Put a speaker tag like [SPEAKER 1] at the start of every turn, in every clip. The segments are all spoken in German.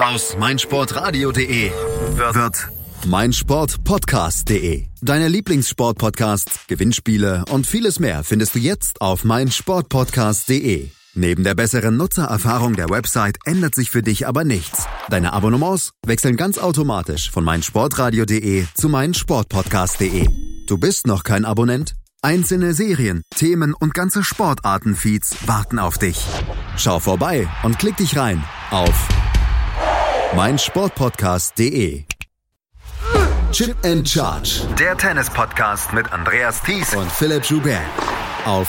[SPEAKER 1] Aus meinsportradio.de wird meinsportpodcast.de. Deine Lieblingssportpodcasts, Gewinnspiele und vieles mehr findest du jetzt auf meinsportpodcast.de. Neben der besseren Nutzererfahrung der Website ändert sich für dich aber nichts. Deine Abonnements wechseln ganz automatisch von meinsportradio.de zu meinsportpodcast.de. Du bist noch kein Abonnent? Einzelne Serien, Themen und ganze Sportarten-Feeds warten auf dich. Schau vorbei und klick dich rein auf meinsportpodcast.de. Chip and Charge. Der Tennis-Podcast mit Andreas Thies und Philipp Joubert auf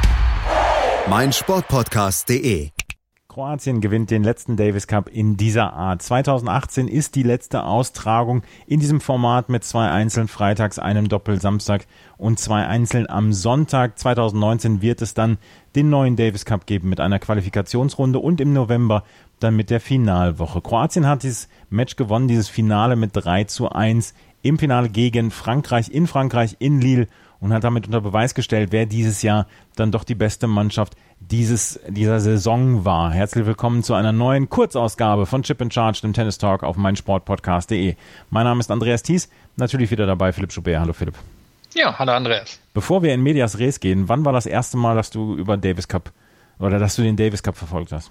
[SPEAKER 1] meinsportpodcast.de.
[SPEAKER 2] Kroatien gewinnt den letzten Davis Cup in dieser Art. 2018 ist die letzte Austragung in diesem Format mit 2 Einzeln freitags, einem Doppel Samstag und 2 Einzeln am Sonntag. 2019 wird es dann den neuen Davis Cup geben mit einer Qualifikationsrunde und im November dann mit der Finalwoche. Kroatien hat dieses Match gewonnen, dieses Finale mit 3:1 im Finale gegen Frankreich in Lille und hat damit unter Beweis gestellt, wer dieses Jahr dann doch die beste Mannschaft dieser Saison war. Herzlich willkommen zu einer neuen Kurzausgabe von Chip and Charge, dem Tennis Talk auf meinsportpodcast.de. Mein Name ist Andreas Thies, natürlich wieder dabei Philipp Joubert. Hallo Philipp.
[SPEAKER 3] Ja, hallo Andreas.
[SPEAKER 2] Bevor wir in Medias Res gehen, wann war das erste Mal, dass du den Davis Cup verfolgt hast?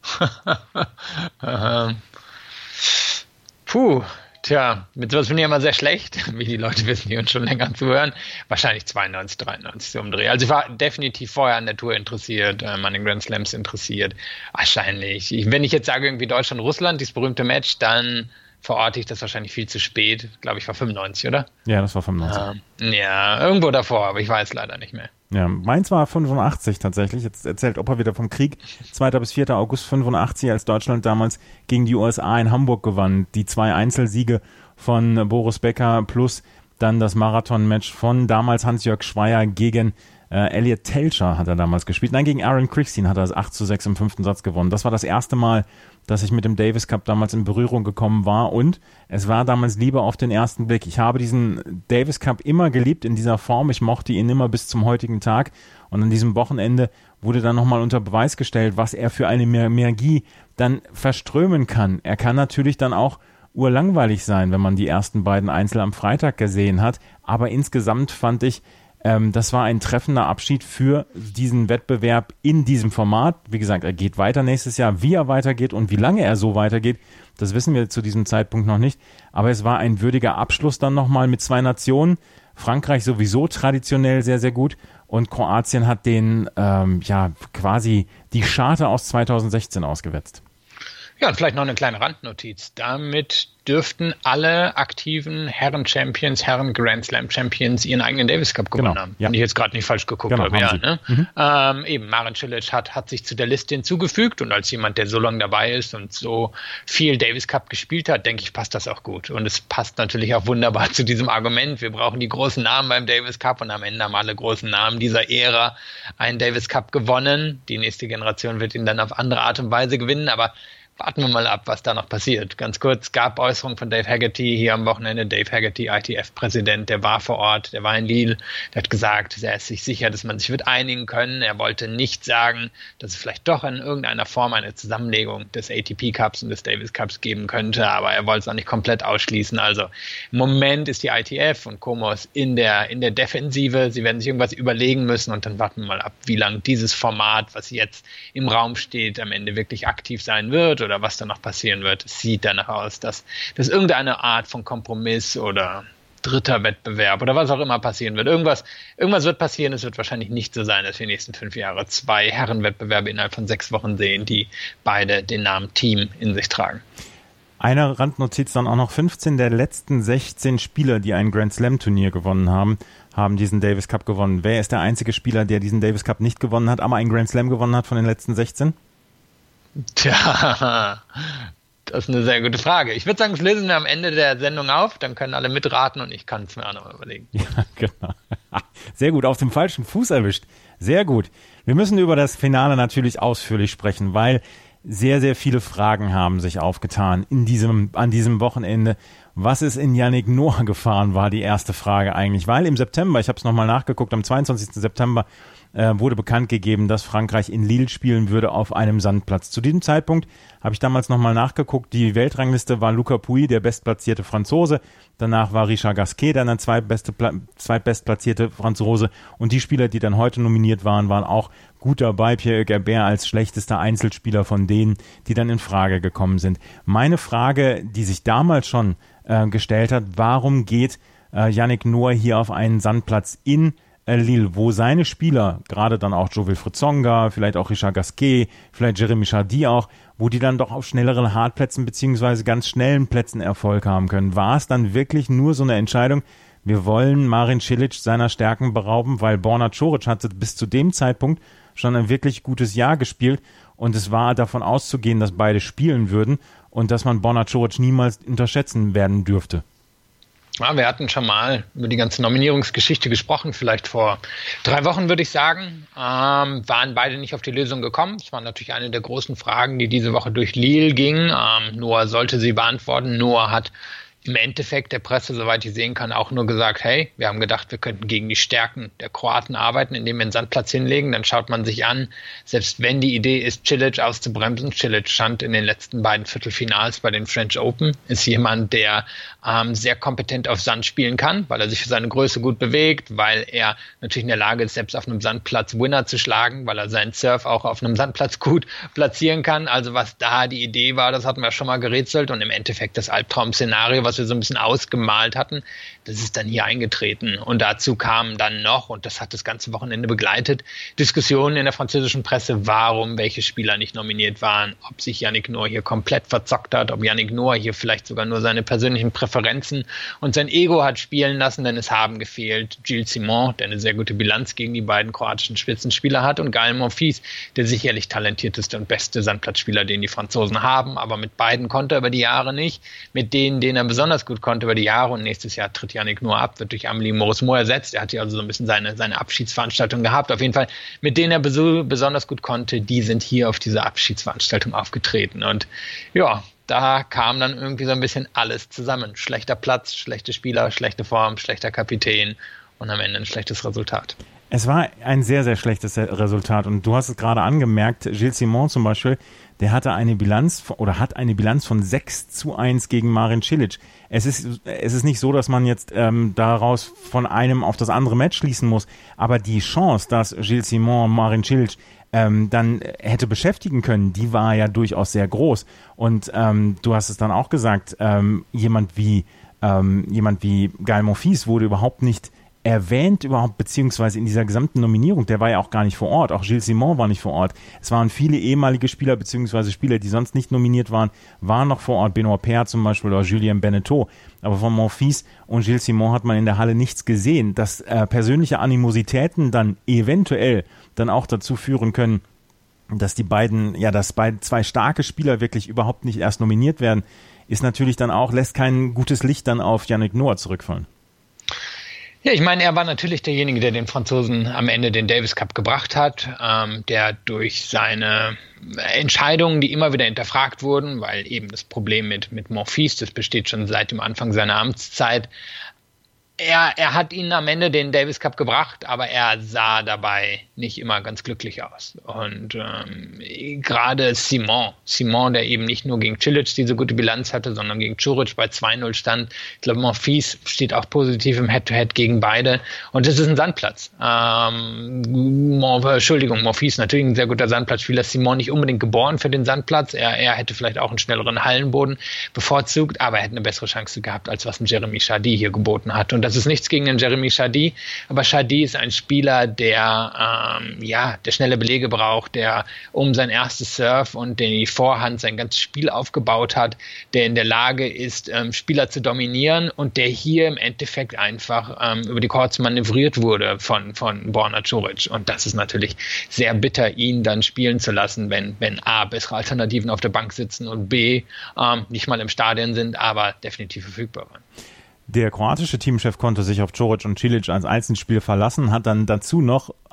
[SPEAKER 3] Mit sowas bin ich immer sehr schlecht, wie die Leute wissen, die uns schon länger zuhören. Wahrscheinlich 92, 93 so umdrehen. Also ich war definitiv vorher an der Tour interessiert, an den Grand Slams interessiert. Wahrscheinlich. Wenn ich jetzt sage irgendwie Deutschland-Russland, dieses berühmte Match, dann verorte ich das wahrscheinlich viel zu spät. Glaube ich, war 95, oder?
[SPEAKER 2] Ja, das war 95.
[SPEAKER 3] Ja, irgendwo davor, aber ich weiß leider nicht mehr.
[SPEAKER 2] Ja, meins war 85 tatsächlich. Jetzt erzählt Opa wieder vom Krieg. 2. bis 4. August 85, als Deutschland damals gegen die USA in Hamburg gewann. Die 2 Einzelsiege von Boris Becker plus dann das Marathon-Match von damals Hans-Jörg Schweier gegen Elliot Telcher hat er damals gespielt. Nein, gegen Aaron Crickstein hat er 8:6 im 5. Satz gewonnen. Das war das erste Mal, dass ich mit dem Davis Cup damals in Berührung gekommen war und es war damals Liebe auf den ersten Blick. Ich habe diesen Davis Cup immer geliebt in dieser Form. Ich mochte ihn immer bis zum heutigen Tag und an diesem Wochenende wurde dann nochmal unter Beweis gestellt, was er für eine Energie dann verströmen kann. Er kann natürlich dann auch urlangweilig sein, wenn man die ersten beiden Einzel am Freitag gesehen hat, aber insgesamt fand ich, das war ein treffender Abschied für diesen Wettbewerb in diesem Format. Wie gesagt, er geht weiter nächstes Jahr. Wie er weitergeht und wie lange er so weitergeht, das wissen wir zu diesem Zeitpunkt noch nicht. Aber es war ein würdiger Abschluss dann nochmal mit 2 Nationen. Frankreich sowieso traditionell sehr, sehr gut. Und Kroatien hat den quasi die Scharte aus 2016 ausgewetzt.
[SPEAKER 3] Ja, und vielleicht noch eine kleine Randnotiz. Damit dürften alle aktiven Herren-Champions, Herren-Grand Slam-Champions ihren eigenen Davis Cup gewonnen haben.
[SPEAKER 2] Ja.
[SPEAKER 3] Wenn ich jetzt gerade nicht falsch geguckt habe. Ja, ne? Eben, Marin Cilic hat sich zu der Liste hinzugefügt und als jemand, der so lange dabei ist und so viel Davis Cup gespielt hat, denke ich, passt das auch gut. Und es passt natürlich auch wunderbar zu diesem Argument. Wir brauchen die großen Namen beim Davis Cup und am Ende haben alle großen Namen dieser Ära einen Davis Cup gewonnen. Die nächste Generation wird ihn dann auf andere Art und Weise gewinnen, aber warten wir mal ab, was da noch passiert. Ganz kurz, gab Äußerungen von Dave Haggerty hier am Wochenende. Dave Haggerty, ITF-Präsident, der war vor Ort, der war in Lille. Der hat gesagt, er ist sich sicher, dass man sich wird einigen können. Er wollte nicht sagen, dass es vielleicht doch in irgendeiner Form eine Zusammenlegung des ATP Cups und des Davis Cups geben könnte, aber er wollte es auch nicht komplett ausschließen. Also im Moment ist die ITF und Komos in der Defensive. Sie werden sich irgendwas überlegen müssen und dann warten wir mal ab, wie lange dieses Format, was jetzt im Raum steht, am Ende wirklich aktiv sein wird oder was da noch passieren wird. Es sieht danach aus, dass irgendeine Art von Kompromiss oder dritter Wettbewerb oder was auch immer passieren wird. Irgendwas wird passieren. Es wird wahrscheinlich nicht so sein, dass wir in den nächsten 5 Jahren 2 Herrenwettbewerbe innerhalb von 6 Wochen sehen, die beide den Namen Team in sich tragen.
[SPEAKER 2] Eine Randnotiz dann auch noch: 15 der letzten 16 Spieler, die ein Grand Slam Turnier gewonnen haben diesen Davis Cup gewonnen. Wer ist der einzige Spieler, der diesen Davis Cup nicht gewonnen hat, aber einen Grand Slam gewonnen hat von den letzten 16?
[SPEAKER 3] Tja, das ist eine sehr gute Frage. Ich würde sagen, das lösen wir am Ende der Sendung auf, dann können alle mitraten und ich kann es mir auch noch überlegen.
[SPEAKER 2] Ja, genau. Sehr gut, auf dem falschen Fuß erwischt. Sehr gut. Wir müssen über das Finale natürlich ausführlich sprechen, weil sehr, sehr viele Fragen haben sich aufgetan an diesem Wochenende. Was ist in Yannick Noah gefahren, war die erste Frage eigentlich. Weil im September, ich habe es nochmal nachgeguckt, am 22. September wurde bekannt gegeben, dass Frankreich in Lille spielen würde auf einem Sandplatz. Zu diesem Zeitpunkt habe ich damals nochmal nachgeguckt, die Weltrangliste war Luca Pouille, der bestplatzierte Franzose, danach war Richard Gasquet, dann der zweitbestplatzierte Franzose, und die Spieler, die dann heute nominiert waren, waren auch gut dabei. Pierre Herbert als schlechtester Einzelspieler von denen, die dann in Frage gekommen sind. Meine Frage, die sich damals schon gestellt hat, warum geht Yannick Noah hier auf einen Sandplatz in Lille, wo seine Spieler, gerade dann auch Jo-Wilfried Tsonga, vielleicht auch Richard Gasquet, vielleicht Jeremy Chardy auch, wo die dann doch auf schnelleren Hartplätzen beziehungsweise ganz schnellen Plätzen Erfolg haben können. War es dann wirklich nur so eine Entscheidung, wir wollen Marin Cilic seiner Stärken berauben, weil Borna Coric hatte bis zu dem Zeitpunkt schon ein wirklich gutes Jahr gespielt und es war davon auszugehen, dass beide spielen würden und dass man Borna Coric niemals unterschätzen werden dürfte.
[SPEAKER 3] Ja, wir hatten schon mal über die ganze Nominierungsgeschichte gesprochen, vielleicht vor 3 Wochen, würde ich sagen. Waren beide nicht auf die Lösung gekommen. Das war natürlich eine der großen Fragen, die diese Woche durch Lille ging. Noah sollte sie beantworten. Noah hat im Endeffekt der Presse, soweit ich sehen kann, auch nur gesagt, hey, wir haben gedacht, wir könnten gegen die Stärken der Kroaten arbeiten, indem wir einen Sandplatz hinlegen. Dann schaut man sich an, selbst wenn die Idee ist, Cilic auszubremsen. Cilic stand in den letzten beiden Viertelfinals bei den French Open, ist jemand, der sehr kompetent auf Sand spielen kann, weil er sich für seine Größe gut bewegt, weil er natürlich in der Lage ist, selbst auf einem Sandplatz Winner zu schlagen, weil er seinen Surf auch auf einem Sandplatz gut platzieren kann. Also was da die Idee war, das hatten wir schon mal gerätselt und im Endeffekt das Albtraum-Szenario, was wir so ein bisschen ausgemalt hatten, das ist dann hier eingetreten. Und dazu kamen dann noch, und das hat das ganze Wochenende begleitet, Diskussionen in der französischen Presse, warum welche Spieler nicht nominiert waren, ob sich Yannick Noah hier komplett verzockt hat, ob Yannick Noah hier vielleicht sogar nur seine persönlichen Präferenzen und sein Ego hat spielen lassen, denn es haben gefehlt Gilles Simon, der eine sehr gute Bilanz gegen die beiden kroatischen Spitzenspieler hat, und Gaël Monfils, der sicherlich talentierteste und beste Sandplatzspieler, den die Franzosen haben, aber mit beiden konnte er über die Jahre nicht, mit denen er besonders gut konnte über die Jahre, und nächstes Jahr tritt Yannick Noah ab, wird durch Amélie Mauresmo ersetzt, er hat hier also so ein bisschen seine Abschiedsveranstaltung gehabt, auf jeden Fall, mit denen er besonders gut konnte, die sind hier auf dieser Abschiedsveranstaltung aufgetreten, und ja, da kam dann irgendwie so ein bisschen alles zusammen. Schlechter Platz, schlechte Spieler, schlechte Form, schlechter Kapitän und am Ende ein schlechtes Resultat.
[SPEAKER 2] Es war ein sehr, sehr schlechtes Resultat und du hast es gerade angemerkt, Gilles Simon zum Beispiel, der hatte eine Bilanz von 6-1 gegen Marin Cilic. Es ist nicht so, dass man jetzt daraus von einem auf das andere Match schließen muss, aber die Chance, dass Gilles Simon Marin Cilic dann hätte beschäftigen können, die war ja durchaus sehr groß. Und du hast es dann auch gesagt, jemand wie Gaël Monfils wurde überhaupt nicht erwähnt, beziehungsweise in dieser gesamten Nominierung, der war ja auch gar nicht vor Ort, auch Gilles Simon war nicht vor Ort. Es waren viele ehemalige Spieler, beziehungsweise Spieler, die sonst nicht nominiert waren noch vor Ort, Benoît Paire zum Beispiel oder Julien Benneteau. Aber von Monfils und Gilles Simon hat man in der Halle nichts gesehen, dass persönliche Animositäten dann eventuell dann auch dazu führen können, dass zwei starke Spieler wirklich überhaupt nicht erst nominiert werden, ist natürlich dann auch, lässt kein gutes Licht dann auf Yannick Noah zurückfallen.
[SPEAKER 3] Ja, ich meine, er war natürlich derjenige, der den Franzosen am Ende den Davis Cup gebracht hat, der durch seine Entscheidungen, die immer wieder hinterfragt wurden, weil eben das Problem mit Monfils, das besteht schon seit dem Anfang seiner Amtszeit, er hat ihnen am Ende den Davis Cup gebracht, aber er sah dabei nicht immer ganz glücklich aus. Und gerade Simon, der eben nicht nur gegen Cilic diese gute Bilanz hatte, sondern gegen Coric bei 2-0 stand. Ich glaube, Monfils steht auch positiv im Head-to-Head gegen beide. Und es ist ein Sandplatz. Monfils natürlich ein sehr guter Sandplatzspieler. Simon nicht unbedingt geboren für den Sandplatz. Er hätte vielleicht auch einen schnelleren Hallenboden bevorzugt, aber er hätte eine bessere Chance gehabt, als was ein Jeremy Chardy hier geboten hat. Und das ist nichts gegen den Jeremy Chardy, aber Chardy ist ein Spieler, der schnelle Belege braucht, der um sein erstes Surf und die Vorhand sein ganzes Spiel aufgebaut hat, der in der Lage ist, Spieler zu dominieren und der hier im Endeffekt einfach über die Courts manövriert wurde von Borna Coric. Und das ist natürlich sehr bitter, ihn dann spielen zu lassen, wenn A, bessere Alternativen auf der Bank sitzen und B, nicht mal im Stadion sind, aber definitiv verfügbar waren.
[SPEAKER 2] Der kroatische Teamchef konnte sich auf Coric und Cilic als Einzelspiel verlassen, hat dann dazu noch aus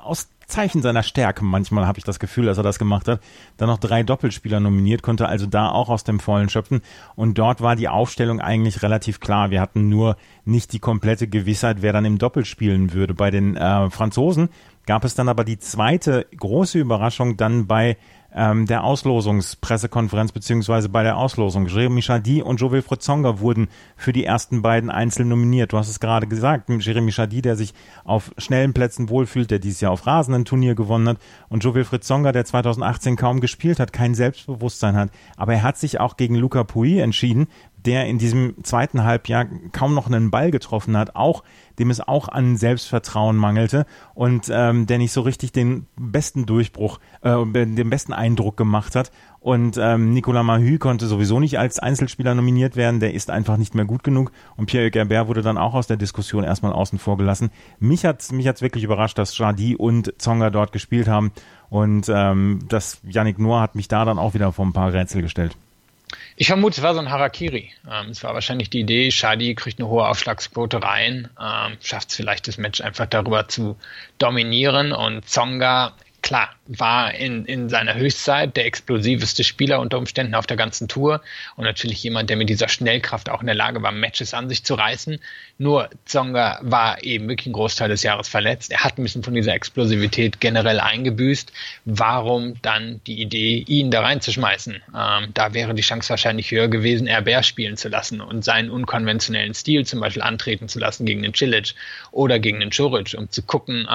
[SPEAKER 2] Zeichen seiner Stärke. Manchmal habe ich das Gefühl, dass er das gemacht hat. Dann noch 3 Doppelspieler nominiert, konnte also da auch aus dem Vollen schöpfen. Und dort war die Aufstellung eigentlich relativ klar. Wir hatten nur nicht die komplette Gewissheit, wer dann im Doppel spielen würde. Bei den Franzosen gab es dann aber die zweite große Überraschung dann bei der Auslosungspressekonferenz beziehungsweise bei der Auslosung. Jérémy Chardy und Jo-Wilfried Tsonga wurden für die ersten beiden einzeln nominiert. Du hast es gerade gesagt, Jérémy Chardy, der sich auf schnellen Plätzen wohlfühlt, der dieses Jahr auf Rasen ein Turnier gewonnen hat, und Jo-Wilfried Tsonga, der 2018 kaum gespielt hat, kein Selbstbewusstsein hat. Aber er hat sich auch gegen Luca Pouille entschieden, der in diesem zweiten Halbjahr kaum noch einen Ball getroffen hat, dem es auch an Selbstvertrauen mangelte und der nicht so richtig den besten Durchbruch, den besten Eindruck gemacht hat. Und Nicolas Mahut konnte sowieso nicht als Einzelspieler nominiert werden, der ist einfach nicht mehr gut genug. Und Pierre Herbert wurde dann auch aus der Diskussion erstmal außen vor gelassen. Mich hat's wirklich überrascht, dass Chardy und Tsonga dort gespielt haben. Und das Yannick Noah hat mich da dann auch wieder vor ein paar Rätsel gestellt.
[SPEAKER 3] Ich vermute, es war so ein Harakiri. Es war wahrscheinlich die Idee, Chardy kriegt eine hohe Aufschlagsquote rein, schafft es vielleicht, das Match einfach darüber zu dominieren. Und Tsonga, klar, war in seiner Höchstzeit der explosivste Spieler unter Umständen auf der ganzen Tour und natürlich jemand, der mit dieser Schnellkraft auch in der Lage war, Matches an sich zu reißen. Nur Tsonga war eben wirklich einen Großteil des Jahres verletzt. Er hat ein bisschen von dieser Explosivität generell eingebüßt. Warum dann die Idee, ihn da reinzuschmeißen? Da wäre die Chance wahrscheinlich höher gewesen, Herbert spielen zu lassen und seinen unkonventionellen Stil zum Beispiel antreten zu lassen gegen den Cilic oder gegen den Coric, um zu gucken,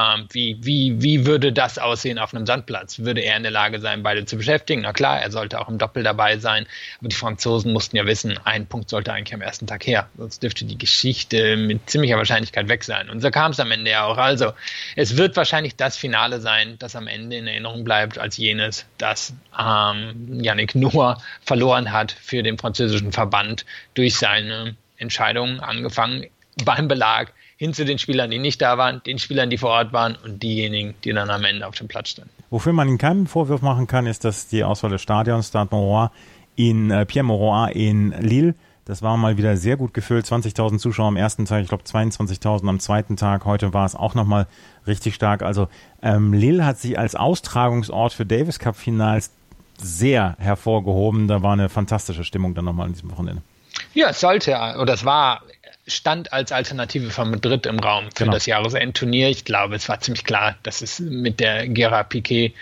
[SPEAKER 3] wie würde das aussehen auf einem Sandplatz. Würde er in der Lage sein, beide zu beschäftigen? Na klar, er sollte auch im Doppel dabei sein. Aber die Franzosen mussten ja wissen, ein Punkt sollte eigentlich am ersten Tag her. Sonst dürfte die Geschichte mit ziemlicher Wahrscheinlichkeit weg sein. Und so kam es am Ende ja auch. Also, es wird wahrscheinlich das Finale sein, das am Ende in Erinnerung bleibt, als jenes, das Yannick Noah verloren hat für den französischen Verband durch seine Entscheidung, angefangen beim Belag, hin zu den Spielern, die nicht da waren, den Spielern, die vor Ort waren und diejenigen, die dann am Ende auf dem Platz standen.
[SPEAKER 2] Wofür man ihm keinen Vorwurf machen kann, ist, dass die Auswahl des Stadions, Stade Mauroy Pierre Mauroy in Lille, das war mal wieder sehr gut gefüllt, 20.000 Zuschauer am ersten Tag, ich glaube 22.000 am zweiten Tag, heute war es auch nochmal richtig stark. Also Lille hat sich als Austragungsort für Davis Cup Finals sehr hervorgehoben, da war eine fantastische Stimmung dann nochmal in diesem Wochenende.
[SPEAKER 3] Ja, es stand als Alternative von Madrid im Raum für das Jahresendturnier. Ich glaube, es war ziemlich klar, dass es mit der Gerard-Piqué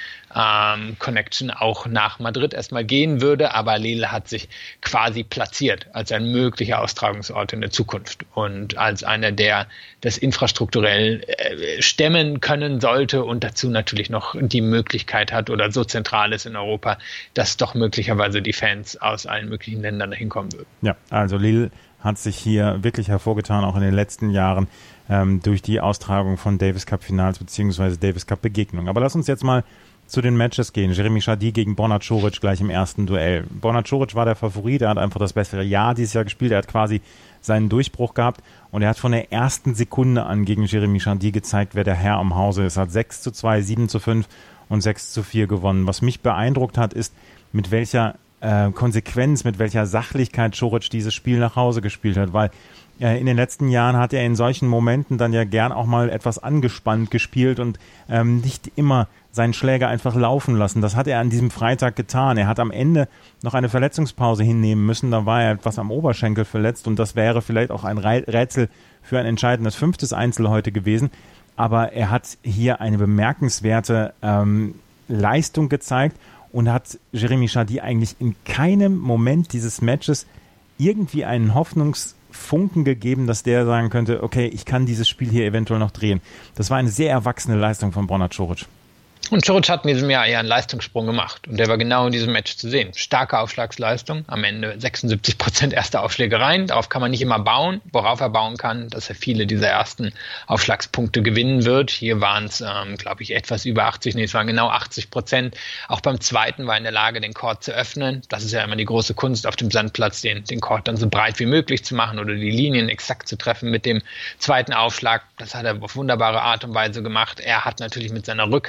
[SPEAKER 3] Connection auch nach Madrid erstmal gehen würde, aber Lille hat sich quasi platziert als ein möglicher Austragungsort in der Zukunft und als einer, der das infrastrukturell stemmen können sollte und dazu natürlich noch die Möglichkeit hat oder so zentral ist in Europa, dass doch möglicherweise die Fans aus allen möglichen Ländern dahin kommen würden.
[SPEAKER 2] Ja, also Lille hat sich hier wirklich hervorgetan, auch in den letzten Jahren, durch die Austragung von Davis Cup Finals bzw. Davis Cup Begegnungen. Aber lass uns jetzt mal zu den Matches gehen. Jérémy Chardy gegen Borna Coric gleich im ersten Duell. Borna Coric war der Favorit, er hat einfach das bessere Jahr dieses Jahr gespielt, er hat quasi seinen Durchbruch gehabt und er hat von der ersten Sekunde an gegen Jérémy Chardy gezeigt, wer der Herr am Hause ist. Er hat 6:2, 7:5 und 6:4 gewonnen. Was mich beeindruckt hat, ist, mit welcher Konsequenz, mit welcher Sachlichkeit Coric dieses Spiel nach Hause gespielt hat, weil in den letzten Jahren hat er in solchen Momenten dann ja gern auch mal etwas angespannt gespielt und nicht immer seinen Schläger einfach laufen lassen. Das hat er an diesem Freitag getan. Er hat am Ende noch eine Verletzungspause hinnehmen müssen, da war er etwas am Oberschenkel verletzt und das wäre vielleicht auch ein Rätsel für ein entscheidendes 5. Einzel heute gewesen, aber er hat hier eine bemerkenswerte Leistung gezeigt und hat Jérémy Chardy eigentlich in keinem Moment dieses Matches irgendwie einen Hoffnungsfunken gegeben, dass der sagen könnte, okay, ich kann dieses Spiel hier eventuell noch drehen. Das war eine sehr erwachsene Leistung von Borna Coric.
[SPEAKER 3] Und Coric hat in diesem Jahr eher einen Leistungssprung gemacht. Und der war genau in diesem Match zu sehen. Starke Aufschlagsleistung. Am Ende 76% erste Aufschläge rein. Darauf kann man nicht immer bauen. Worauf er bauen kann, dass er viele dieser ersten Aufschlagspunkte gewinnen wird. Hier waren es, glaube ich, etwas über 80. Nee, es waren genau 80%. Auch beim zweiten war er in der Lage, den Court zu öffnen. Das ist ja immer die große Kunst auf dem Sandplatz, den Court dann so breit wie möglich zu machen oder die Linien exakt zu treffen mit dem zweiten Aufschlag. Das hat er auf wunderbare Art und Weise gemacht. Er hat natürlich mit seiner Rückhand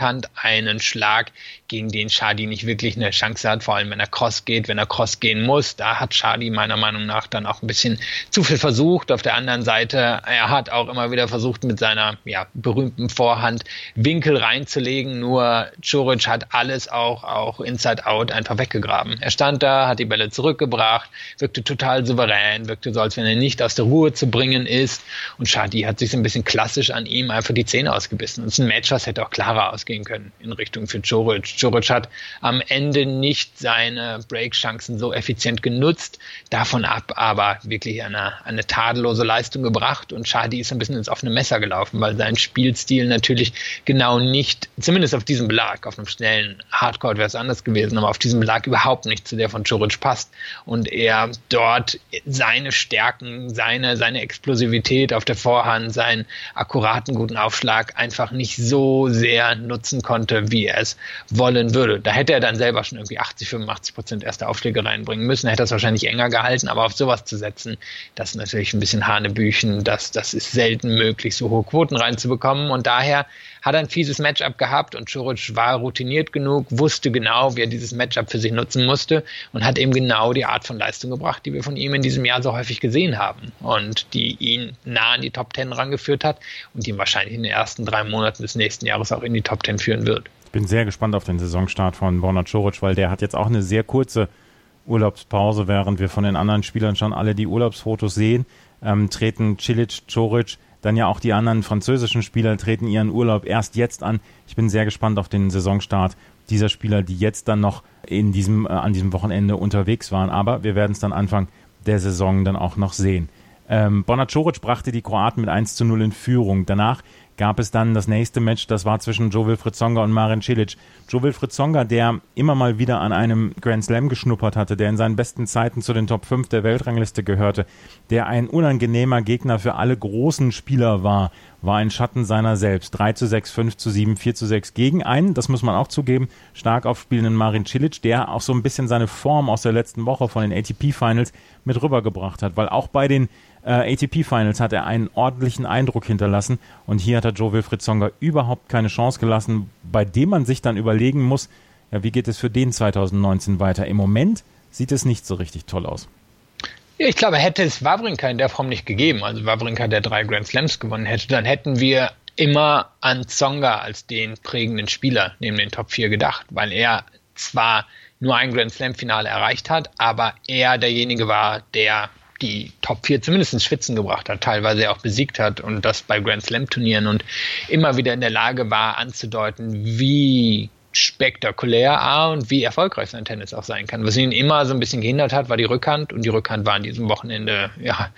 [SPEAKER 3] einen Schlag, gegen den Chardy nicht wirklich eine Chance hat, vor allem wenn er Cross geht, wenn er Cross gehen muss. Da hat Chardy meiner Meinung nach dann auch ein bisschen zu viel versucht. Auf der anderen Seite, er hat auch immer wieder versucht, mit seiner berühmten Vorhand Winkel reinzulegen, nur Coric hat alles auch Inside Out einfach weggegraben. Er stand da, hat die Bälle zurückgebracht, wirkte total souverän, wirkte so, als wenn er nicht aus der Ruhe zu bringen ist, und Chardy hat sich so ein bisschen klassisch an ihm einfach die Zähne ausgebissen. Und es ist ein Match, was hätte auch klarer ausgehen können in Richtung für Coric. Coric hat am Ende nicht seine Breakchancen so effizient genutzt, davon ab aber wirklich eine tadellose Leistung gebracht, und Chardy ist ein bisschen ins offene Messer gelaufen, weil sein Spielstil natürlich genau nicht, zumindest auf diesem Belag, auf einem schnellen Hardcourt wäre es anders gewesen, aber auf diesem Belag überhaupt nicht zu der von Coric passt, und er dort seine Stärken, seine Explosivität auf der Vorhand, seinen akkuraten guten Aufschlag einfach nicht so sehr nutzen konnte, wie er es wollen würde. Da hätte er dann selber schon irgendwie 80-85% erste Aufschläge reinbringen müssen, hätte es wahrscheinlich enger gehalten, aber auf sowas zu setzen, das ist natürlich ein bisschen Hanebüchen, das ist selten möglich, so hohe Quoten reinzubekommen, und daher hat er ein fieses Matchup gehabt, und Coric war routiniert genug, wusste genau, wie er dieses Matchup für sich nutzen musste, und hat eben genau die Art von Leistung gebracht, die wir von ihm in diesem Jahr so häufig gesehen haben und die ihn nah an die Top 10 rangeführt hat und ihn wahrscheinlich in den ersten 3 Monaten des nächsten Jahres auch in die Top 10 führen wird.
[SPEAKER 2] Ich bin sehr gespannt auf den Saisonstart von Borna Coric, weil der hat jetzt auch eine sehr kurze Urlaubspause, während wir von den anderen Spielern schon alle die Urlaubsfotos sehen, treten Cilic, Coric, dann ja auch die anderen französischen Spieler treten ihren Urlaub erst jetzt an. Ich bin sehr gespannt auf den Saisonstart dieser Spieler, die jetzt dann noch an diesem Wochenende unterwegs waren. Aber wir werden es dann Anfang der Saison dann auch noch sehen. Borna Coric brachte die Kroaten mit 1:0 in Führung. Danach gab es dann das nächste Match, das war zwischen Jo-Wilfried Tsonga und Marin Cilic. Jo-Wilfried Tsonga, der immer mal wieder an einem Grand Slam geschnuppert hatte, der in seinen besten Zeiten zu den Top 5 der Weltrangliste gehörte, der ein unangenehmer Gegner für alle großen Spieler war ein Schatten seiner selbst. 3:6, 5:7, 4:6 gegen einen, das muss man auch zugeben, stark aufspielenden Marin Cilic, der auch so ein bisschen seine Form aus der letzten Woche von den ATP-Finals mit rübergebracht hat, weil auch bei den ATP-Finals hat er einen ordentlichen Eindruck hinterlassen, und hier hat er Jo-Wilfried Tsonga überhaupt keine Chance gelassen, bei dem man sich dann überlegen muss, ja, wie geht es für den 2019 weiter? Im Moment sieht es nicht so richtig toll aus.
[SPEAKER 3] Ja, ich glaube, hätte es Wawrinka in der Form nicht gegeben, also Wawrinka, der 3 Grand Slams gewonnen hätte, dann hätten wir immer an Tsonga als den prägenden Spieler neben den Top 4 gedacht, weil er zwar nur ein Grand Slam-Finale erreicht hat, aber er derjenige war, der die Top 4 zumindest ins Schwitzen gebracht hat, teilweise auch besiegt hat, und das bei Grand Slam Turnieren, und immer wieder in der Lage war anzudeuten, wie spektakulär und wie erfolgreich sein Tennis auch sein kann. Was ihn immer so ein bisschen gehindert hat, war die Rückhand, und die Rückhand war an diesem Wochenende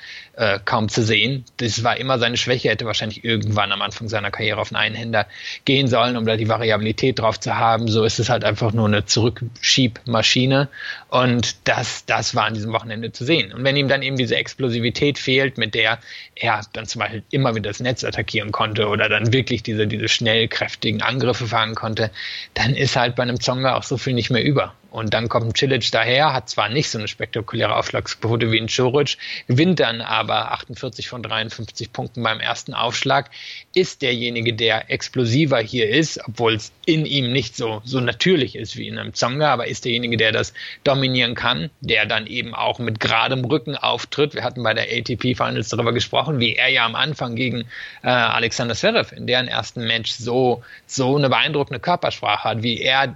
[SPEAKER 3] kaum zu sehen. Das war immer seine Schwäche, hätte wahrscheinlich irgendwann am Anfang seiner Karriere auf einen Einhänder gehen sollen, um da die Variabilität drauf zu haben. So ist es halt einfach nur eine Zurückschiebmaschine, und das war an diesem Wochenende zu sehen. Und wenn ihm dann eben diese Explosivität fehlt, mit der er dann zum Beispiel immer wieder das Netz attackieren konnte oder dann wirklich diese schnell kräftigen Angriffe fahren konnte, dann ist halt bei einem Tsonga auch so viel nicht mehr über. Und dann kommt ein Cilic daher, hat zwar nicht so eine spektakuläre Aufschlagsquote wie ein Coric, gewinnt dann aber 48 von 53 Punkten beim ersten Aufschlag, ist derjenige, der explosiver hier ist, obwohl es in ihm nicht so natürlich ist wie in einem Tsonga, aber ist derjenige, der das dominieren kann, der dann eben auch mit geradem Rücken auftritt. Wir hatten bei der ATP Finals darüber gesprochen, wie er ja am Anfang gegen Alexander Zverev in deren ersten Match so eine beeindruckende Körpersprache hat, wie er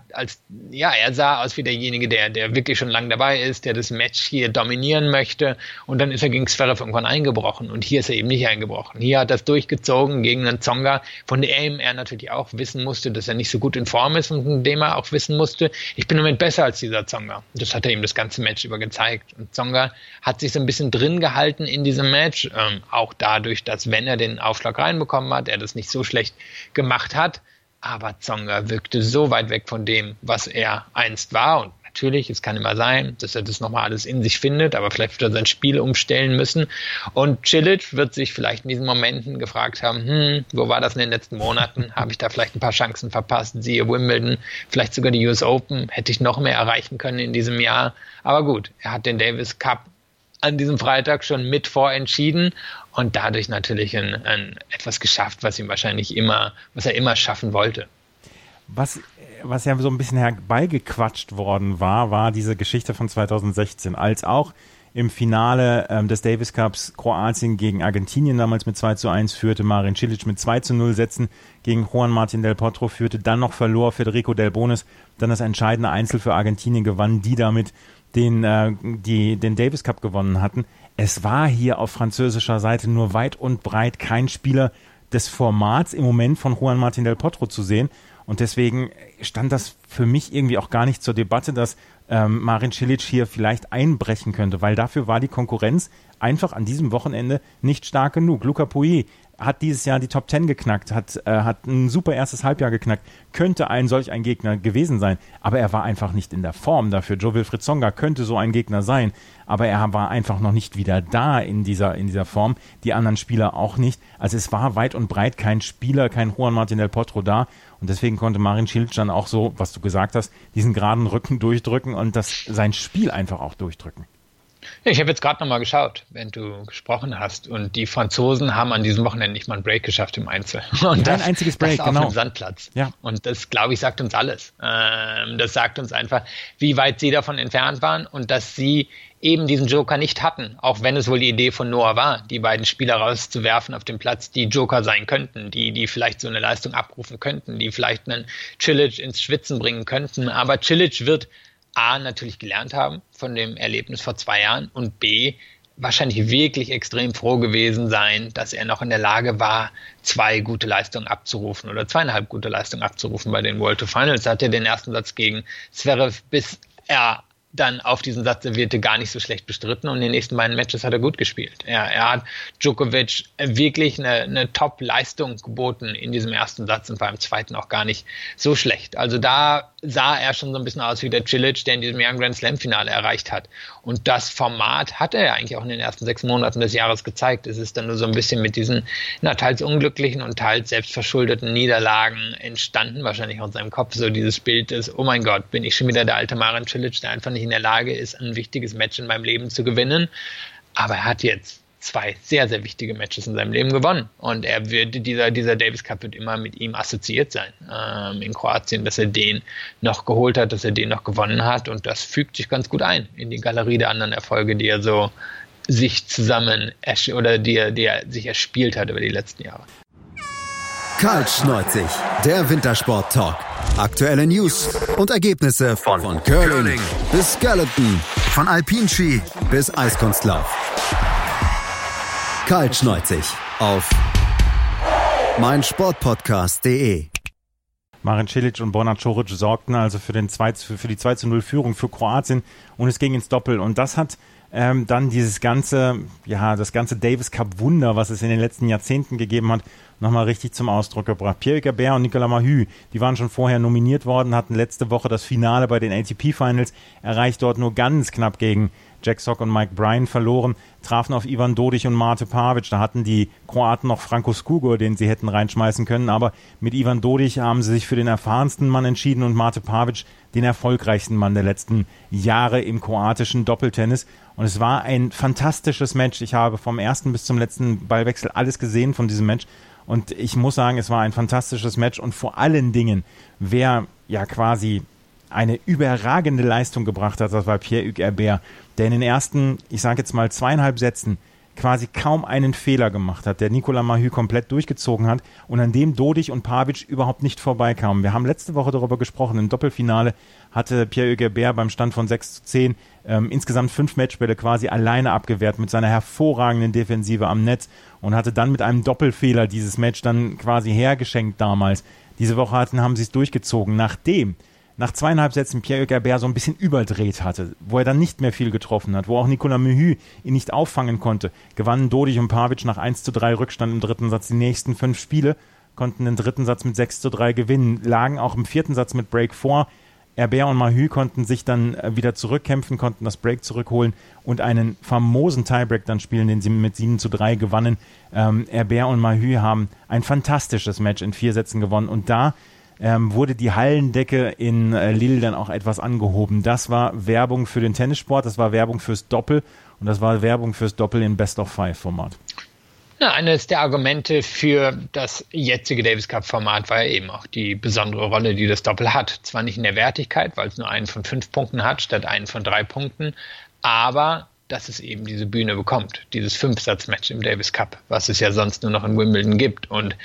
[SPEAKER 3] er sah aus wie derjenige, der wirklich schon lange dabei ist, der das Match hier dominieren möchte, und dann ist er gegen Zverev irgendwann eingebrochen, und hier ist er eben nicht eingebrochen. Hier hat er das durchgezogen gegen einen Tsonga, von dem er natürlich auch wissen musste, dass er nicht so gut in Form ist, und von dem er auch wissen musste, ich bin im Moment besser als dieser Tsonga. Das hat er ihm das ganze Match über gezeigt, und Tsonga hat sich so ein bisschen drin gehalten in diesem Match, auch dadurch, dass, wenn er den Aufschlag reinbekommen hat, er das nicht so schlecht gemacht hat. Aber Tsonga wirkte so weit weg von dem, was er einst war. Und natürlich, es kann immer sein, dass er das nochmal alles in sich findet, aber vielleicht wird er sein Spiel umstellen müssen. Und Cilic wird sich vielleicht in diesen Momenten gefragt haben, wo war das in den letzten Monaten? Habe ich da vielleicht ein paar Chancen verpasst? Siehe Wimbledon, vielleicht sogar die US Open. Hätte ich noch mehr erreichen können in diesem Jahr? Aber gut, er hat den Davis Cup an diesem Freitag schon mit vorentschieden und dadurch natürlich ein etwas geschafft, was er immer schaffen wollte.
[SPEAKER 2] Was was ja so ein bisschen herbeigequatscht worden war diese Geschichte von 2016, als auch im Finale des Davis Cups Kroatien gegen Argentinien damals mit 2:1 führte, Marin Cilic mit 2:0 Sätzen gegen Juan Martín del Potro führte, dann noch verlor Federico Del Bonis, dann das entscheidende Einzel für Argentinien gewann, die damit den Davis Cup gewonnen hatten. Es war hier auf französischer Seite nur weit und breit kein Spieler des Formats im Moment von Juan Martín del Potro zu sehen. Und deswegen stand das für mich irgendwie auch gar nicht zur Debatte, dass Marin Cilic hier vielleicht einbrechen könnte, weil dafür war die Konkurrenz einfach an diesem Wochenende nicht stark genug. Luca Pouille hat dieses Jahr die Top 10 geknackt, hat ein super erstes Halbjahr geknackt, könnte solch ein Gegner gewesen sein, aber er war einfach nicht in der Form dafür. Joe-Wilfried Tsonga könnte so ein Gegner sein, aber er war einfach noch nicht wieder da in dieser Form, die anderen Spieler auch nicht. Also es war weit und breit kein Spieler, kein Juan Martín del Potro da und deswegen konnte Marin Cilic dann auch so, was du gesagt hast, diesen geraden Rücken durchdrücken und sein Spiel einfach auch durchdrücken.
[SPEAKER 3] Ich habe jetzt gerade nochmal geschaut, wenn du gesprochen hast. Und die Franzosen haben an diesem Wochenende nicht mal einen Break geschafft im Einzel. Und
[SPEAKER 2] kein einziges Break,
[SPEAKER 3] das auf einem Sandplatz.
[SPEAKER 2] Ja.
[SPEAKER 3] Und das, glaube ich, sagt uns alles. Das sagt uns einfach, wie weit sie davon entfernt waren und dass sie eben diesen Joker nicht hatten. Auch wenn es wohl die Idee von Noah war, die beiden Spieler rauszuwerfen auf dem Platz, die Joker sein könnten, die vielleicht so eine Leistung abrufen könnten, die vielleicht einen Cilic ins Schwitzen bringen könnten. Aber Cilic wird A, natürlich gelernt haben von dem Erlebnis vor 2 Jahren und B, wahrscheinlich wirklich extrem froh gewesen sein, dass er noch in der Lage war, 2 gute Leistungen abzurufen oder 2,5 gute Leistungen abzurufen bei den World Tour Finals. Hat er den ersten Satz gegen Zverev, bis er dann auf diesen Satz servierte, gar nicht so schlecht bestritten und in den nächsten beiden Matches hat er gut gespielt. Er hat Djokovic wirklich eine Top-Leistung geboten in diesem ersten Satz und beim zweiten auch gar nicht so schlecht. Also da sah er schon so ein bisschen aus wie der Cilic, der in diesem Young Grand Slam-Finale erreicht hat. Und das Format hat er ja eigentlich auch in den ersten 6 Monaten des Jahres gezeigt. Es ist dann nur so ein bisschen mit diesen teils unglücklichen und teils selbstverschuldeten Niederlagen entstanden, wahrscheinlich auch in seinem Kopf so dieses Bild ist, oh mein Gott, bin ich schon wieder der alte Marin Cilic, der einfach nicht in der Lage ist, ein wichtiges Match in meinem Leben zu gewinnen. Aber er hat jetzt 2 sehr, sehr wichtige Matches in seinem Leben gewonnen. Und dieser Davis Cup wird immer mit ihm assoziiert sein in Kroatien, dass er den noch geholt hat, dass er den noch gewonnen hat. Und das fügt sich ganz gut ein in die Galerie der anderen Erfolge, die er so sich die er sich erspielt hat über die letzten Jahre.
[SPEAKER 1] Kaltschneuzig, der Wintersport-Talk. Aktuelle News und Ergebnisse von Curling bis Skeleton, von Alpinski bis Eiskunstlauf. Kaltschneuzig auf meinsportpodcast.de.
[SPEAKER 2] Marin Cilic und Borna Coric sorgten also für die 2:0-Führung für Kroatien und es ging ins Doppel. Und das hat dann das ganze Davis Cup Wunder, was es in den letzten Jahrzehnten gegeben hat, nochmal richtig zum Ausdruck gebracht. Pierre Herbert und Nicolas Mahut, die waren schon vorher nominiert worden, hatten letzte Woche das Finale bei den ATP Finals erreicht, dort nur ganz knapp gegen Jack Sock und Mike Bryan verloren, trafen auf Ivan Dodig und Mate Pavic. Da hatten die Kroaten noch Franco Skugor, den sie hätten reinschmeißen können, aber mit Ivan Dodig haben sie sich für den erfahrensten Mann entschieden und Mate Pavic den erfolgreichsten Mann der letzten Jahre im kroatischen Doppeltennis. Und es war ein fantastisches Match. Ich habe vom ersten bis zum letzten Ballwechsel alles gesehen von diesem Match. Und ich muss sagen, es war ein fantastisches Match. Und vor allen Dingen, wer ja quasi eine überragende Leistung gebracht hat, das war Pierre-Hugues Herbert, der in den ersten, ich sage jetzt mal 2,5 Sätzen quasi kaum einen Fehler gemacht hat, der Nicolas Mahut komplett durchgezogen hat und an dem Dodig und Pavic überhaupt nicht vorbeikamen. Wir haben letzte Woche darüber gesprochen, im Doppelfinale hatte Pierre-Hugues Herbert beim Stand von 6:10 insgesamt 5 Matchbälle quasi alleine abgewehrt mit seiner hervorragenden Defensive am Netz und hatte dann mit einem Doppelfehler dieses Match dann quasi hergeschenkt damals. Diese Woche haben sie es durchgezogen, nachdem nach 2,5 Sätzen Pierre-Hugues Herbert so ein bisschen überdreht hatte, wo er dann nicht mehr viel getroffen hat, wo auch Nicolas Mahut ihn nicht auffangen konnte, gewannen Dodig und Pavic nach 1:3 Rückstand im 3. Satz die nächsten 5 Spiele, konnten den 3. Satz mit 6:3 gewinnen, lagen auch im 4. Satz mit Break vor. Herbert und Mahut konnten sich dann wieder zurückkämpfen, konnten das Break zurückholen und einen famosen Tiebreak dann spielen, den sie mit 7:3 gewannen. Herbert und Mahut haben ein fantastisches Match in 4 Sätzen gewonnen und da wurde die Hallendecke in Lille dann auch etwas angehoben. Das war Werbung für den Tennissport, das war Werbung fürs Doppel und das war Werbung fürs Doppel in Best-of-5-Format.
[SPEAKER 3] Eines der Argumente für das jetzige Davis Cup-Format war ja eben auch die besondere Rolle, die das Doppel hat. Zwar nicht in der Wertigkeit, weil es nur einen von 5 Punkten hat, statt einen von 3 Punkten, aber dass es eben diese Bühne bekommt, dieses 5-Satz-Match im Davis Cup, was es ja sonst nur noch in Wimbledon gibt und